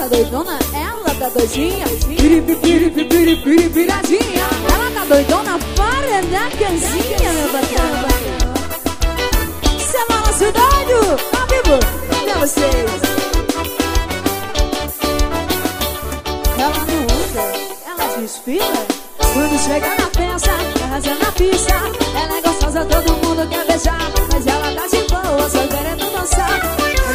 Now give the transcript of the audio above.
tá doidona, ela tá doidinha. Piradinha. Ela tá doidona, para da canzinha, meu bacana. Semana Cidade, ao vivo, pra vocês. Ela não anda, ela desfila. Quando chega na festa, arrasa na pista. Ela é gostosa, todo mundo quer beijar, mas ela tá de boa, só querendo dançar.